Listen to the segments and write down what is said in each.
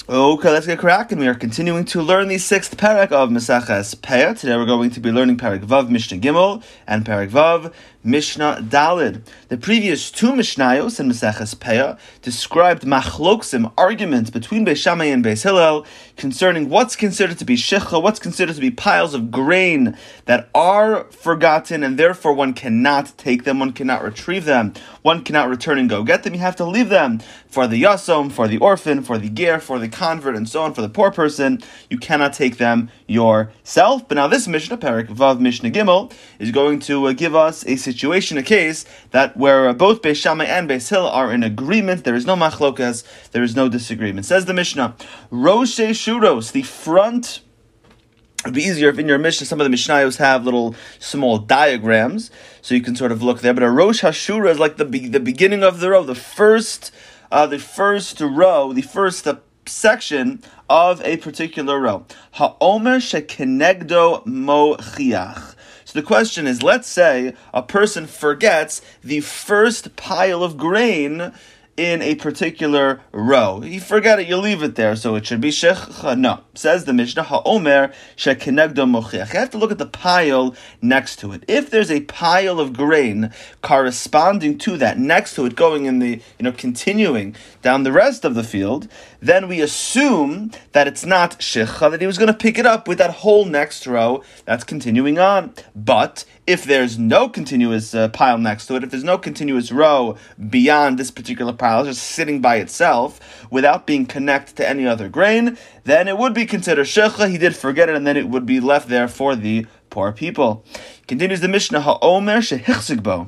Okay, let's get cracking. We are continuing to learn the sixth parak of Maseches Peah. Today we're going to be learning Parak Vav Mishnah Gimel and Parak Vav Mishnah Dalid. The previous two Mishnayos in Maseches Peah described machloksim, arguments between Beis Shammai and Beis Hillel concerning what's considered to be shicha, what's considered to be piles of grain that are forgotten and therefore one cannot take them, one cannot retrieve them, one cannot return and go get them. You have to leave them for the yasom, for the orphan, for the ger, for the convert, and so on, for the poor person. You cannot take them yourself. But now this Mishnah, Parak Vav Mishnah Gimel, is going to give us a situation, a case, that where both Beis Shammai and Beis Hillel are in agreement. There is no machlokas, there is no disagreement. Says the Mishnah, Roshei Shuros, the front. It would be easier if in your Mishnah, some of the Mishnayos have little small diagrams, so you can sort of look there. But a Rosh Hashura is like the beginning of the row, the first row, the first section of a particular row. Ha'omer shekenegdo mochiach. So the question is, let's say a person forgets the first pile of grain in a particular row. You forget it, you leave it there, so it should be shecha. No. Says the Mishnah, ha'omer shekenegdo mochiach. You have to look at the pile next to it. If there's a pile of grain corresponding to that, next to it, going in the, continuing down the rest of the field, then we assume that it's not shecha, that he was going to pick it up with that whole next row that's continuing on. But if there's no continuous pile next to it, if there's no continuous row beyond this particular pile, just sitting by itself without being connected to any other grain, then it would be considered shecha. He did forget it, and then it would be left there for the poor people. Continues the Mishnah, ha'omer shehichzigbo.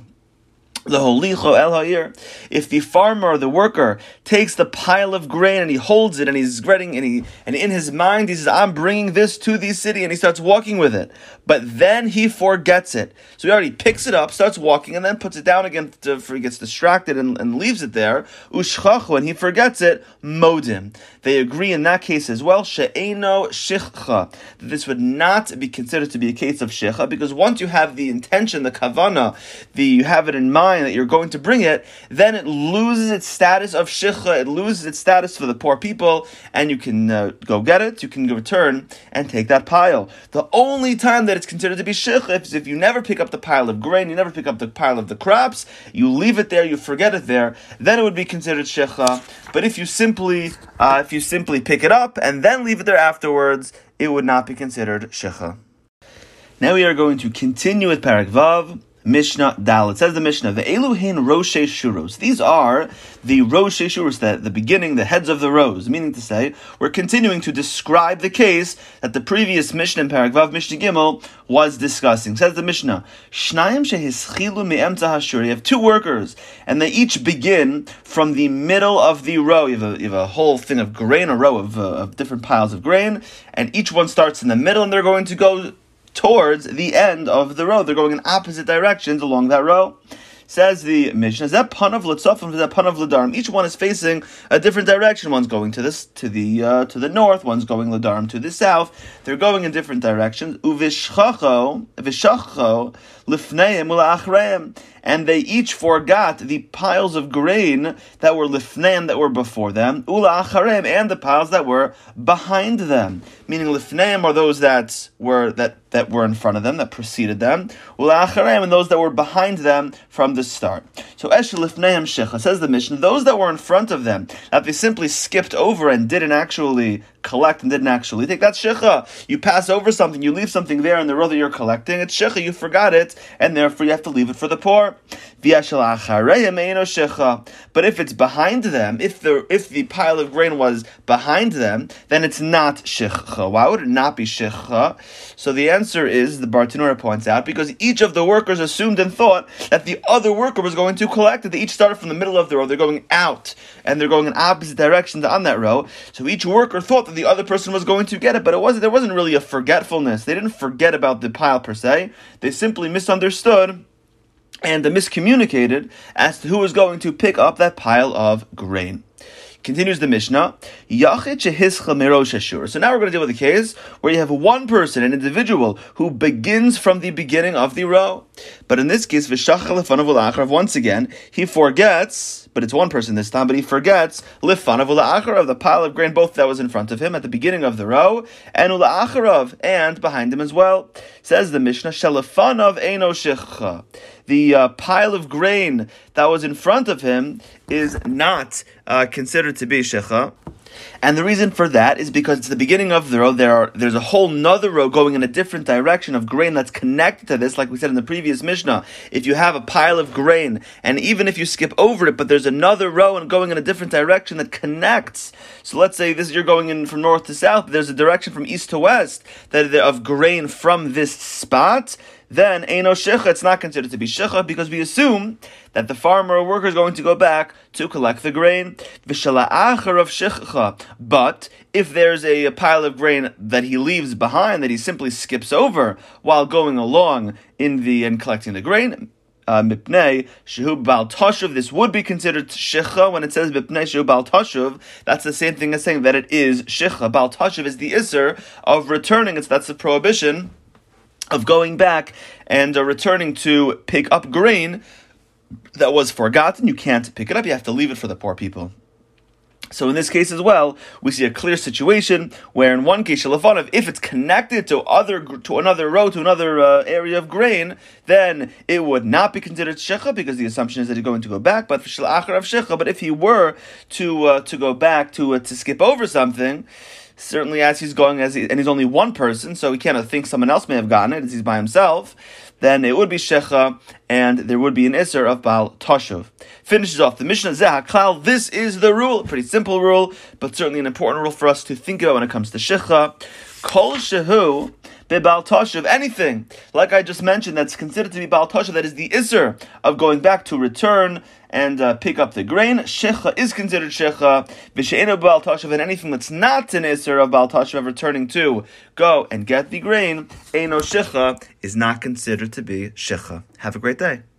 If the farmer or the worker takes the pile of grain and he holds it and he's spreading and in his mind he says, I'm bringing this to the city, and he starts walking with it, but then he forgets it. So he already picks it up, starts walking, and then puts it down again, he gets distracted and leaves it there. Ushchachu, and he forgets it, modim. They agree in that case as well, she'eno shichcha, that this would not be considered to be a case of shicha, because once you have the intention, the kavana, you have it in mind that you're going to bring it, then it loses its status of shicha, it loses its status for the poor people, and you can go get it, you can return and take that pile. The only time that it's considered to be shicha is if you never pick up the pile of grain, you never pick up the pile of the crops, you leave it there, you forget it there, then it would be considered shicha. But if you simply pick it up and then leave it there afterwards, it would not be considered shicha. Now we are going to continue with Parak Vav Mishnah Dal. It says the Mishnah, the Eluhin Roshei Shuros. These are the Roshei Shuros, the beginning, the heads of the rows. Meaning to say, we're continuing to describe the case that the previous Mishnah in Parak Vav Mishnah Gimel was discussing. Says the Mishnah, Shnayim shehischilu me'emtza hashur. You have two workers, and they each begin from the middle of the row. You have a whole thing of grain, a row of different piles of grain, and each one starts in the middle, and they're going to go towards the end of the row. They're going in opposite directions along that row. Says the Mishnah, Zeh panav l'tzofim, Zeh panav l'darim. Each one is facing a different direction. One's going to the north. One's going l'darim to the south. They're going in different directions. Uvishchacho lifneim ula'achreim. And they each forgot the piles of grain that were lifneim, that were before them, ula'acharem, and the piles that were behind them. Meaning lifneim are those that were in front of them, that preceded them, ula'acharem, and those that were behind them from the start. So eshel lifneim shecha, says the Mishnah, those that were in front of them, that they simply skipped over and didn't actually collect and didn't actually take, that's shecha. You pass over something, you leave something there in the row that you're collecting, it's shecha, you forgot it, and therefore you have to leave it for the poor. But if it's behind them, if the pile of grain was behind them, then it's not shecha. Why would it not be shecha? So the answer is, the Bartanura points out, because each of the workers assumed and thought that the other worker was going to collect it. They each started from the middle of the row. They're going out, and they're going in opposite directions on that row. So each worker thought that the other person was going to get it, but there wasn't really a forgetfulness. They didn't forget about the pile per se. They simply misunderstood and miscommunicated as to who was going to pick up that pile of grain. Continues the Mishnah, Yachid shehischa mirosh hashur. So now we're going to deal with a case where you have one person, an individual, who begins from the beginning of the row. But in this case, v'shachar lefanav u'la'acharav, once again, he forgets, but it's one person this time, but he forgets lefanav u'la'acharav, the pile of grain, both that was in front of him at the beginning of the row, and u'la'acharav, and behind him as well. Says the Mishnah, shelefanav eino shechcha. The pile of grain that was in front of him is not considered to be shecha. And the reason for that is because it's the beginning of the row. There's a whole nother row going in a different direction of grain that's connected to this, like we said in the previous Mishnah. If you have a pile of grain, and even if you skip over it, but there's another row and going in a different direction that connects. So let's say you're going in from north to south, but there's a direction from east to west of grain from this spot. Then eino shecha, it's not considered to be shecha because we assume that the farmer or worker is going to go back to collect the grain. V'shala'acharav shecha. But if there's a pile of grain that he leaves behind, that he simply skips over while going along and collecting the grain, mipnei shehu bal tashuv, this would be considered shecha. When it says mipnei shehu bal tashuv, that's the same thing as saying that it is shecha. Bal tashuv is the iser of returning. That's the prohibition of going back and returning to pick up grain that was forgotten. You can't pick it up, you have to leave it for the poor people. So in this case as well, we see a clear situation where in one case, if it's connected to another row, to another area of grain, then it would not be considered shecha because the assumption is that he's going to go back. But if he were to go back to skip over something, certainly as he's going, and he's only one person, so he can't think someone else may have gotten it as he's by himself, then it would be shecha, and there would be an iser of bal tashuv. Finishes off the Mishnah, zeh haklal, this is the rule, a pretty simple rule, but certainly an important rule for us to think about when it comes to shecha. Kol shehu bebal tashuv, anything, like I just mentioned, that's considered to be bal tashuv, that is the iser of going back to return and pick up the grain. Shecha is considered shecha. V'she'enu bal tashuv, and anything that's not an iser of bal tashuv, of returning to go and get the grain, eino shecha, is not considered to be shecha. Have a great day.